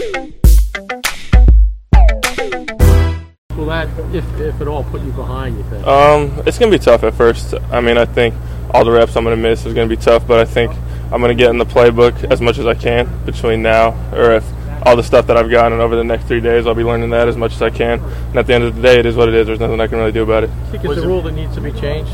Will that, if at all, put you behind, you think? It's going to be tough at first. I mean, I think all the reps I'm going to miss is going to be tough, but I think I'm going to get in the playbook as much as I can between now, or if all the stuff that I've gotten over the next 3 days, I'll be learning that as much as I can. And at the end of the day, it is what it is. There's nothing I can really do about it. Do you think it's a rule that needs to be changed?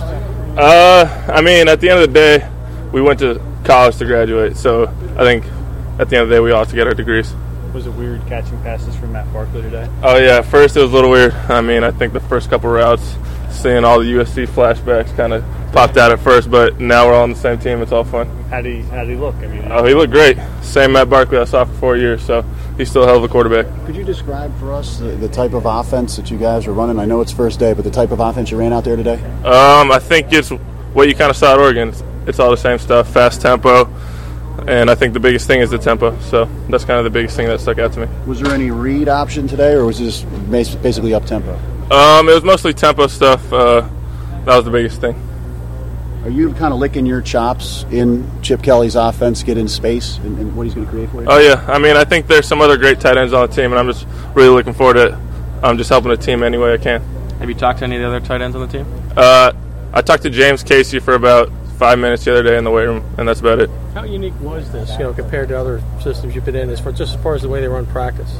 I mean, at the end of the day, we went to college to graduate, so I think at the end of the day, we all have to get our degrees. Was it weird catching passes from Matt Barkley today? Oh, yeah. At first, it was a little weird. I mean, I think the first couple routes, seeing all the USC flashbacks kind of popped out at first, but now we're all on the same team. It's all fun. How did he look? I mean, he looked great. Same Matt Barkley I saw for 4 years, so he's still a hell of a quarterback. Could you describe for us the type of offense that you guys are running? I know it's first day, but the type of offense you ran out there today? I think it's what you kind of saw at Oregon. It's all the same stuff, fast tempo. And I think the biggest thing is the tempo. So that's kind of the biggest thing that stuck out to me. Was there any read option today, or was this basically up-tempo? It was mostly tempo stuff. That was the biggest thing. Are you kind of licking your chops in Chip Kelly's offense, get in space, and what he's going to create for you? Oh, yeah. I mean, I think there's some other great tight ends on the team, and I'm just really looking forward to just helping the team any way I can. Have you talked to any of the other tight ends on the team? I talked to James Casey for about 5 minutes the other day in the weight room, and that's about it. How unique was this, compared to other systems you've been in, just as far as the way they run practice?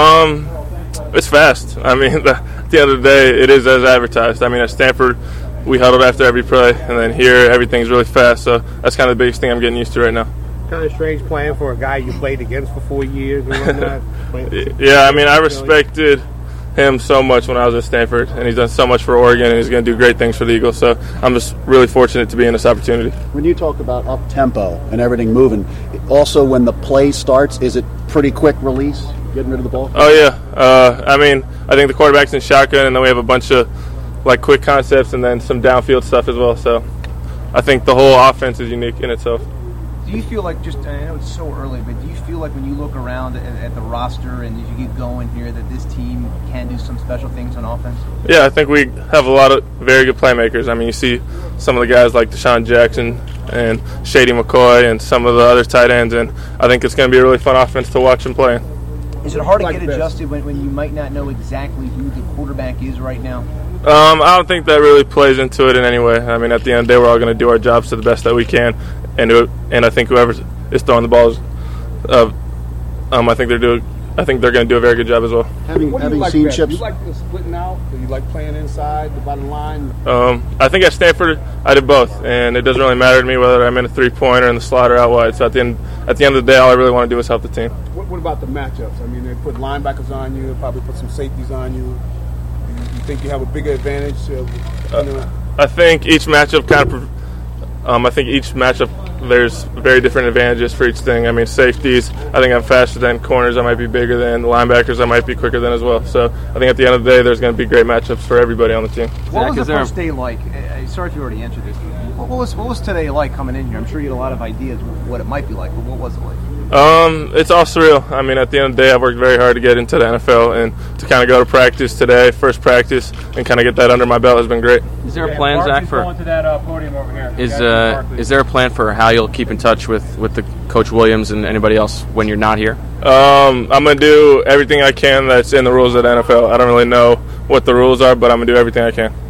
It's fast. I mean, at the end of the day, it is as advertised. I mean, at Stanford, we huddled after every play, and then here, everything's really fast. So that's kind of the biggest thing I'm getting used to right now. Kind of strange playing for a guy you played against for 4 years and whatnot. Yeah, I mean, I respected him so much when I was at Stanford, and he's done so much for Oregon, and he's going to do great things for the Eagles. So I'm just really fortunate to be in this opportunity. When you talk about up-tempo and everything moving, also when the play starts, is it pretty quick release, getting rid of the ball? Oh, yeah. I mean, I think the quarterback's in shotgun, and then we have a bunch of quick concepts and then some downfield stuff as well. So I think the whole offense is unique in itself. Do you feel like, I know it's so early, but do you feel like when you look around at the roster and as you get going here that this team can do some special things on offense? Yeah, I think we have a lot of very good playmakers. I mean, you see some of the guys like Deshaun Jackson and Shady McCoy and some of the other tight ends, and I think it's going to be a really fun offense to watch and play. Is it hard to get adjusted when you might not know exactly who the quarterback is right now? I don't think that really plays into it in any way. I mean, at the end of the day, we're all going to do our jobs to the best that we can, and I think whoever is throwing the balls, I think they're going to do a very good job as well. Having seen Chips, you like the splitting out? Do you like playing inside the bottom line? I think at Stanford I did both, and it doesn't really matter to me whether I'm in a three-pointer in the slot or out wide. So at the end of the day, all I really want to do is help the team. What about the matchups? I mean, they put linebackers on you, probably put some safeties on you. You think you have a bigger advantage? I think each matchup there's very different advantages for each thing. I mean, safeties, I think I'm faster than. Corners, I might be bigger than. Linebackers, I might be quicker than as well. So I think at the end of the day, there's going to be great matchups for everybody on the team. What was the first day like? Sorry if you already answered this. What was today like coming in here? I'm sure you had a lot of ideas what it might be like, but what was it like? It's all surreal. I mean, at the end of the day, I've worked very hard to get into the NFL, and to kind of go to practice today, first practice, and kind of get that under my belt has been great. Is there a plan, Zach, for going to that podium over here? Is there a plan for how you'll keep in touch with the Coach Williams and anybody else when you're not here? I'm going to do everything I can that's in the rules of the NFL. I don't really know what the rules are, but I'm going to do everything I can.